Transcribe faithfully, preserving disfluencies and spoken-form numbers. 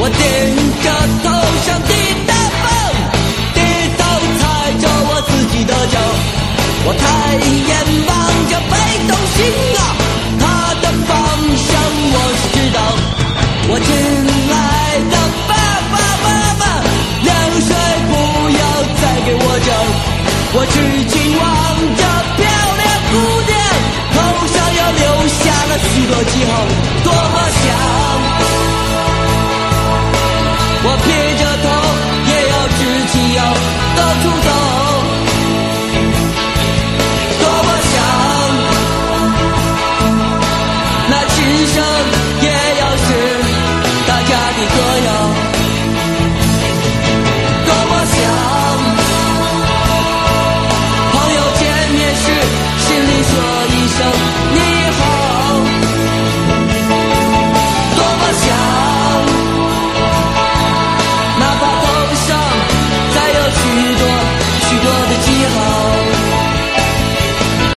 我顶着头上的大风，低头踩着我自己的脚。我抬眼望着北斗星啊，它的方向我是知道。我亲爱的爸爸妈妈，凉水不要再给我浇，我只